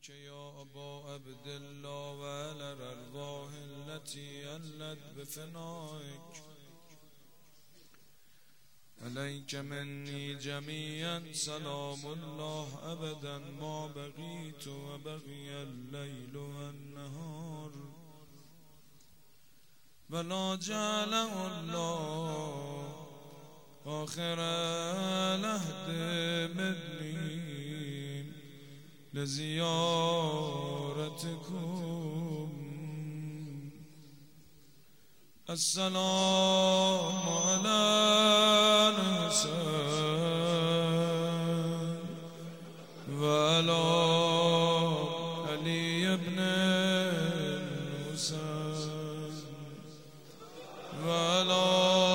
إليك يا أبا عبد الله وعلى الأرواح التي ألت بفنائك عليك مني جميعا سلام الله أبدا ما بقيت وبقي الليل والنهار ولا جعله الله آخر العهد مني لزيارتكم. السلام على الحسين وعلى علي بن الحسين وعلى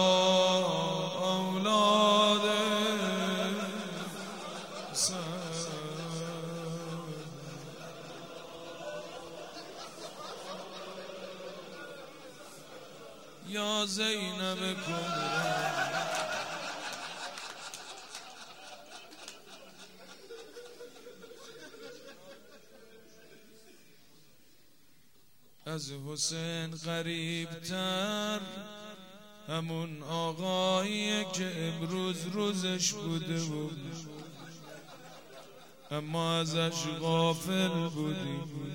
أولاد الحسين. يا زينب كبرى از حسین قریب تر همون آقایی که امروز روزش بوده بود اما ازش غافل بودیم.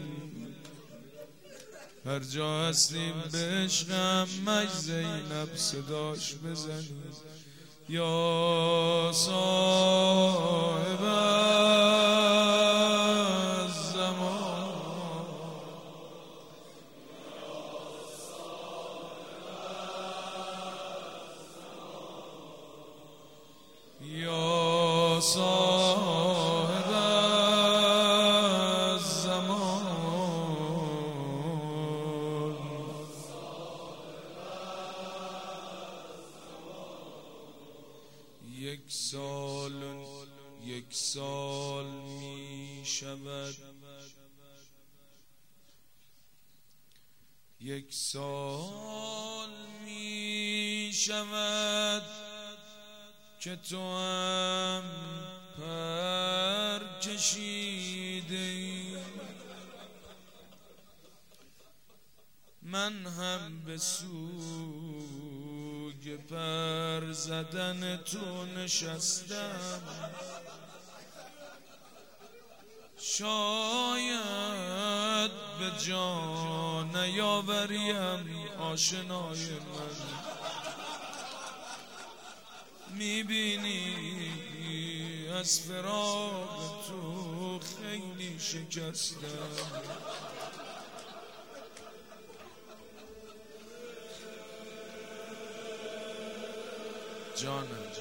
هر جا هستیم به عشقم مج زینب صداش بزنیم. یا صاحب الزمان یا صاحب الزمان یک سال می شود یک سال می شود که تو هم پر کشیده ای من هم به سوی پر زدن تو نشستم. شاید به جا نیاوریم آشنای من میبینی از فراق تو خیلی شکستم. جانم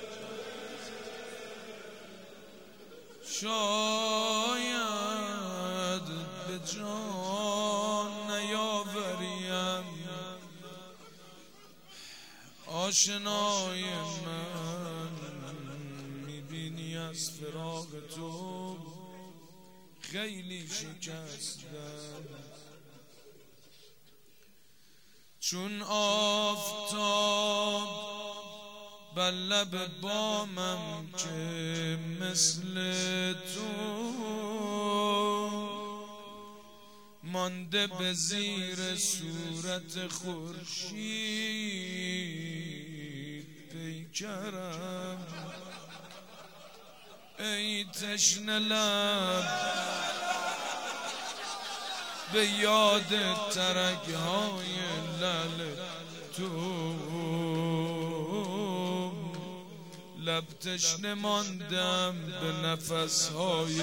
شاید به جان نیاوریم آشنای من میبینی از فراق تو خیلی شکستم. چون آفتاب بر لب بامم که مثل تو مانده به زیر صورت خورشید پیکرم. ای تشنه لب به یاد ترک‌های لعل تو لب تشنه ماندم به نفس‌های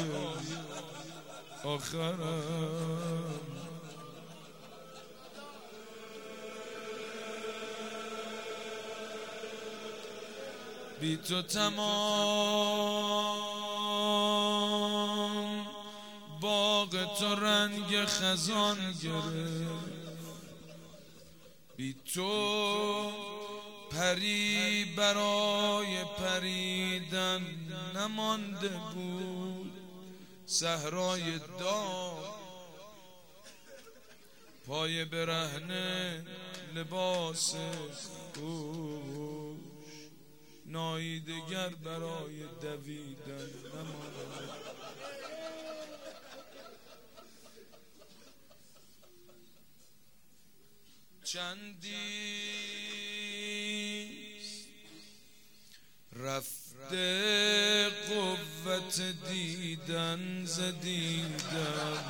آخرم. بی تو تمام باغ تو رنگ خزان گرفت. بی تو پری برای پریدن نمانده بود. صحرای داغ پای برهنه لباس پوش نایی دگر برای دویدن نمانده. چندیست رفته قوت دیدن ز دیدن،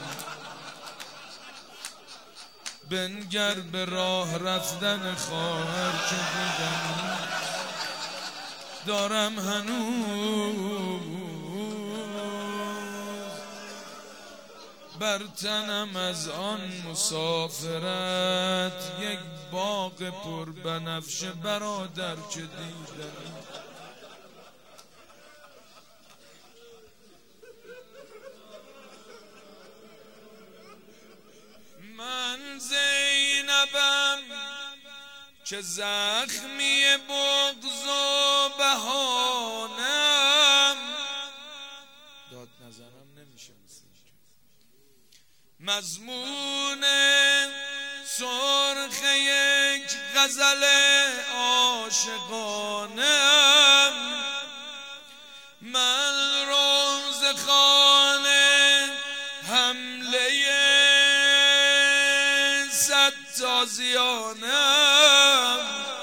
بنگر به راه رفتن خواهر که دیدن دارم هنوز بر تنم از آن مسافرت، یک باغ پر بنفشه برادر که دیدم. من زینبم که زخمی بغض و بهانم، داد نظرم نمیشه مضمون سرخ یک غزل عاشقانم. من روز خانه حمله صد تازیانم،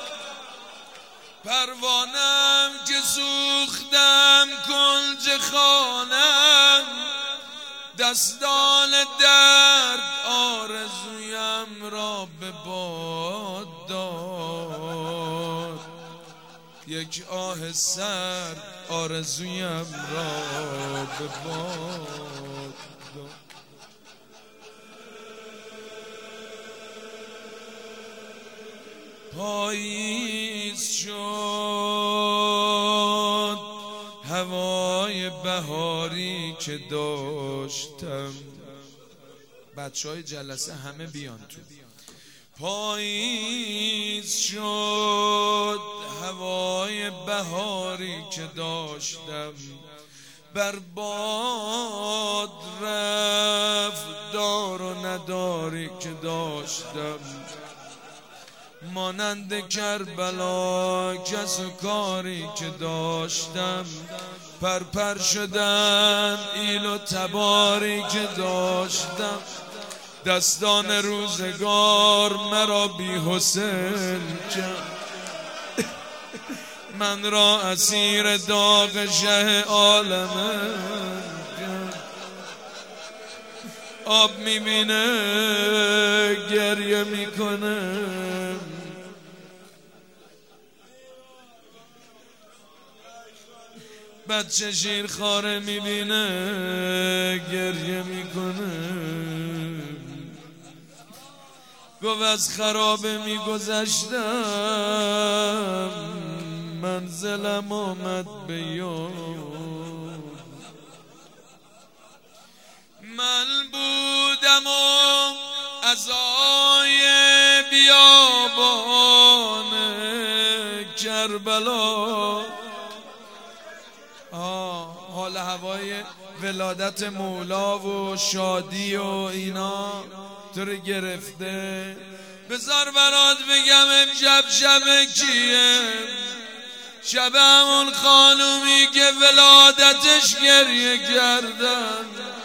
پروانم که سوختم کنج خانم، دستان درد آرزویم را به باد داد، یک آه سرد آرزویم را به باد داد. پاییز شد هوای بهاری که داشتم، بچهای جلسه همه بیان تو. پاییز شد هوای بهاری که داشتم، بر باد رفت دار و نداری که داشتم. مانند کربلا کس و کاری که داشتم، پرپر شدن ایل و تباری که داشتم. دستان روزگار مرا بی حسن کرد، من را اسیر داغ شه عالم کرد. آب میبینه گریه میکنه، بچه شیرخواره میبینه گریه میکنه. گفت از خرابه میگذشتم، منزلم آمد به یاد. من بودم و عزای بیابان کربلا، حال هوای ولادت مولا و شادی و اینا تو رو گرفته. بذار برات بگم امشب شب کیه، شب همون خانومی که ولادتش گریه کردن،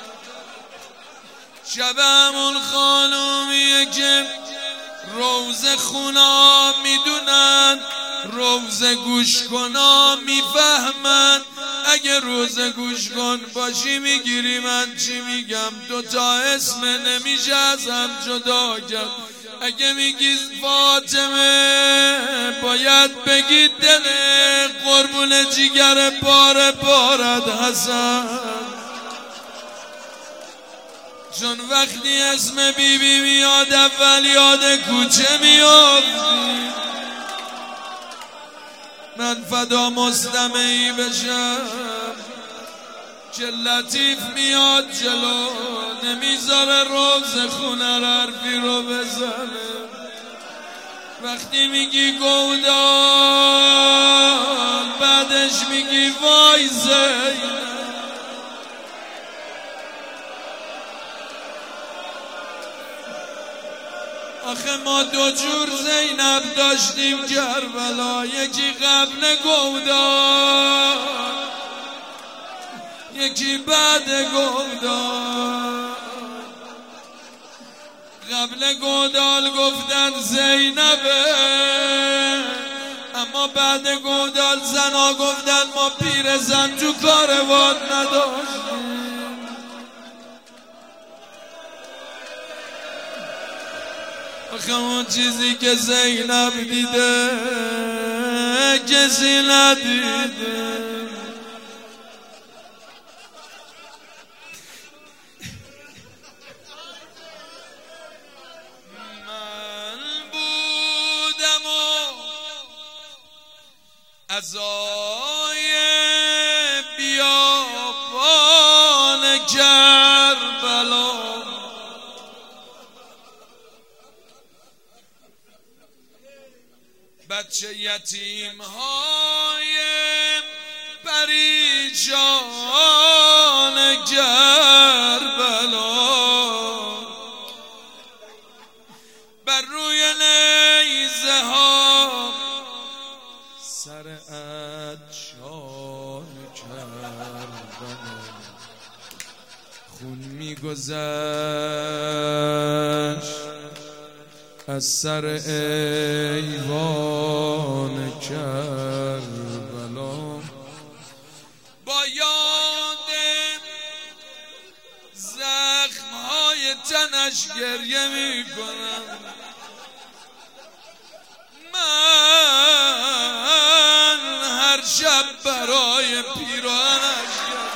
شب همون خانومیه که روزه خونا میدونن، روزه گوش کنا میفهمن. اگه روزه گوش کن باشی میگیری من چی میگم، دوتا اسم نمیشه از هم جدا کرد. اگه میگی فاطمه باید بگی دل قربون جیگر پاره پارد حسن، چون وقتی اسم بیبی میاد اول یاد کوچه میافتی. من فدا مستمعی بشم که لطیف میاد جلو، نمیذاره روز خونه رو حرفی رو بزنه. وقتی میگی گودال بعدش میگی وای زینب. آخه ما دو جور زینب داشتیم کربلا، یکی قبل گودال یکی بعد گودال. قبل گودال گفتن زینبه، اما بعد گودال زنا گفتن ما پیر زن تو کاروان نداشتیم. آخه اون چیزی که زینب دیده کسی ندیده. عزای بیابان کربلا، بچه یتیم های پریشان کربلا، بر روی نیزه ها سر ادشان کربلا، خون میگذشت از سر ایوان کربلا. با یاد زخمهای تنش گریه میکنم. من هر شب برای پیراهنش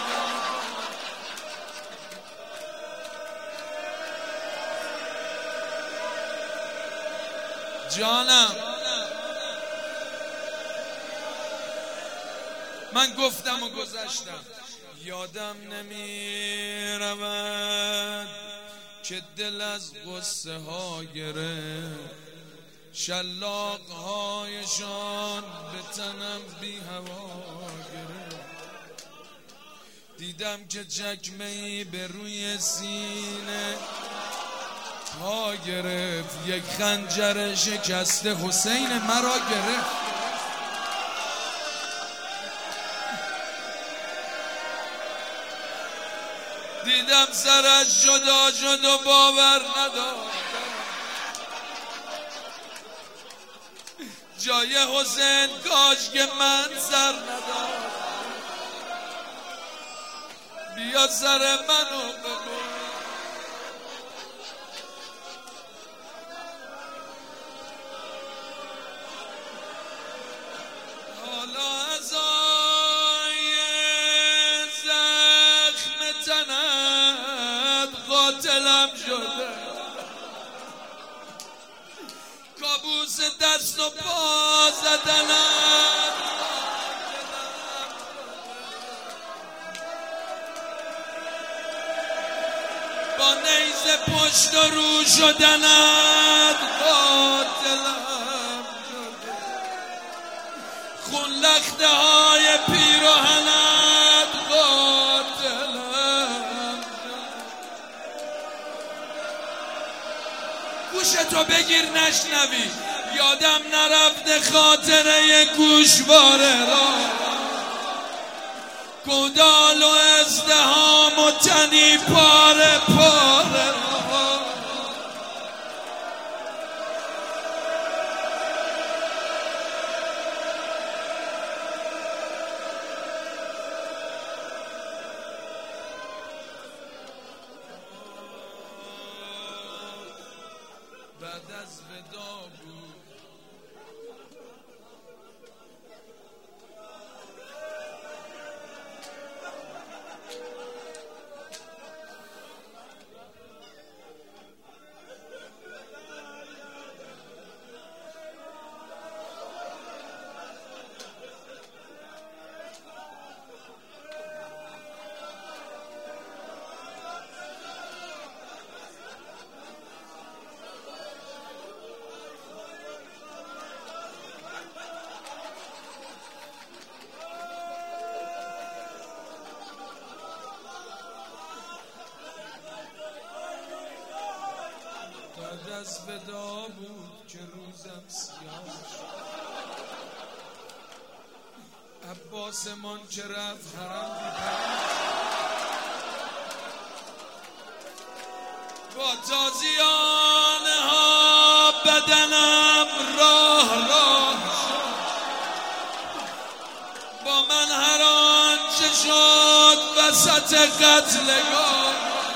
جانم. من گفتم و گذشتم، یادم نمیرود که دل از غصه ها گرفت، شلاق هایشان به تنم بی هوا گرفت. دیدم که چکمه ای به روی سینه ها گرفت، یک خنجر شکسته حسین مرا گرفت. دیدم سرش جدا شد و باور نداشت جای حسین کاش که من سر نداشت. بیا سر منو بگو حالا ازای زخم تنت قاتلم شده، کابوس دست و پا زدنم، با نیزه پشت و رو شدنت قاتلم شده، خون لخته های پیراهنت قاتلم شده. گوشتو بگیر نشنوی، یادم نرفته خاطره گوشواره را، گودال و ازدهام و تنی پاره پاره را. بعد از ودا بود بعد از ودا بود که روزم سیاه شد، عباسمان که رفت حرم با تازیان بدنم راه راه با من هر آنچه شد وسط قتلگاه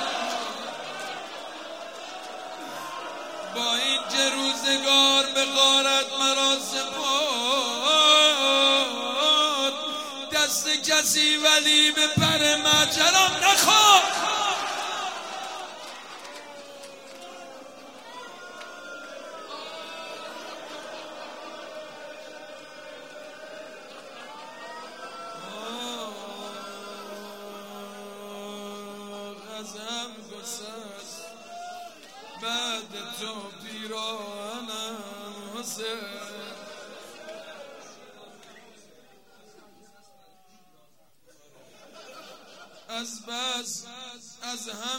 با این که روزگار به غارت مرا سپرد دست کسی ولی به پر مجرم نخواد ازم گسست بعد تو پیرانم حسین از بس از هم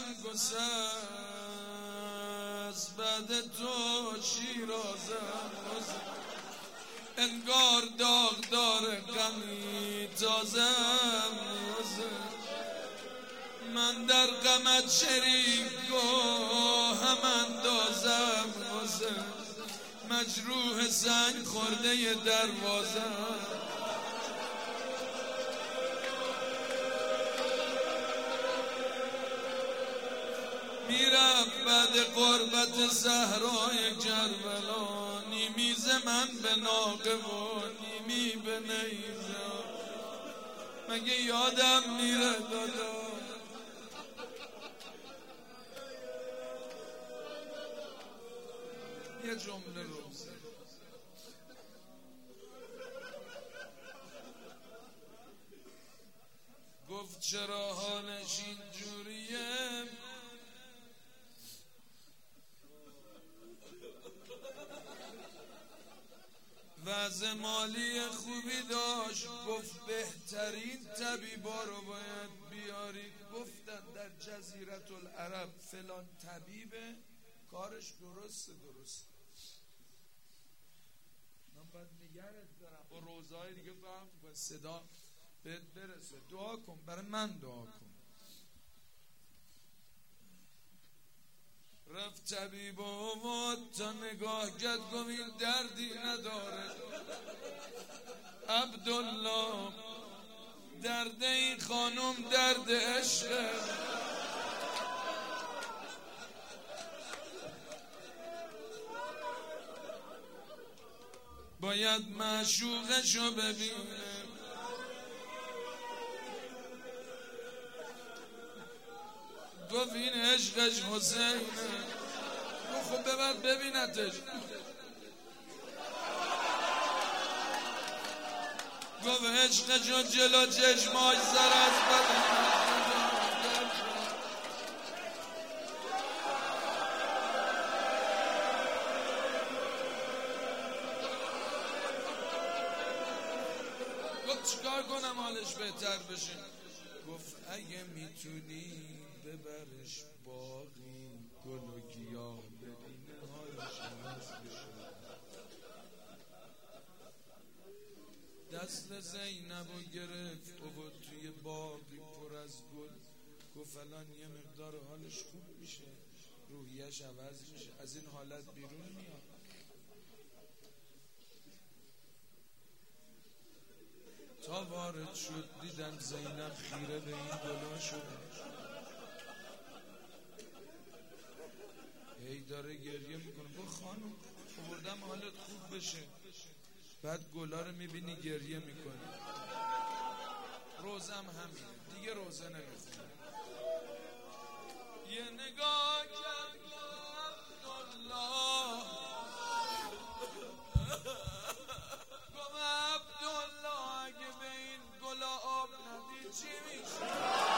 گسست بعد تو شیرازم حسین انگار داغدار غمی تازم حسین من در غمت شریک هم اندازم حسین مجروح سنگ خورده دروازم میرم بعد قربت صحرای کربلا نیمی ز من به ناقه و نیمی به نیزه مگه یادم میره دادا یه جمله روزه گفت چرا حالش اینجوریه وضع مالی خوبی داشت گفت بهترین طبیبا رو باید بیارید گفتن در جزیرة العرب فلان طبیبه کارش درست من باید نگرت دارم با روزهای دیگه فهم با صدا بهت برسه دعا کن برای من دعا کن رفت طبیب و اومد تا نگاه کرد گفت این دردی نداره عبدالله درد این خانم درد عشقه باید معشوقشو ببینه گفت این عشقش حسینه خب ببر ببینتش گفت عشقشو جلو چشماش سر از بدن چیکار کنم حالش بهتر بشه گفت اگه میتونی ببرش باقی گل و گیاه ببینه حالش عوض بشه دست زینبو گرفت و بود توی باقی پر از گل گفت الان یه مقدار حالش خوب میشه روحیش عوض میشه از این حالت بیرون میاد تا وارد شد دیدن زینب خیره به این گلا شده هی داره گریه میکنه با خانم آوردم حالت خوب بشه بعد گلا رو میبینی گریه میکنی روزم همین دیگه روزه نمیخونه یه نگاه کرد عبدالله گفت عبدالله اگه به این گلا آب ندی چی میشه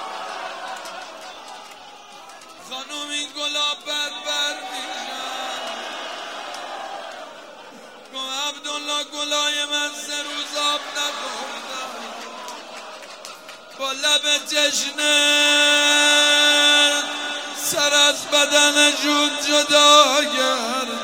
خانوم این گلا بر میشن گفت عبدالله گلای من 3 روز آب نخوردم با لب تشنه سر از بدن جون جدا کرد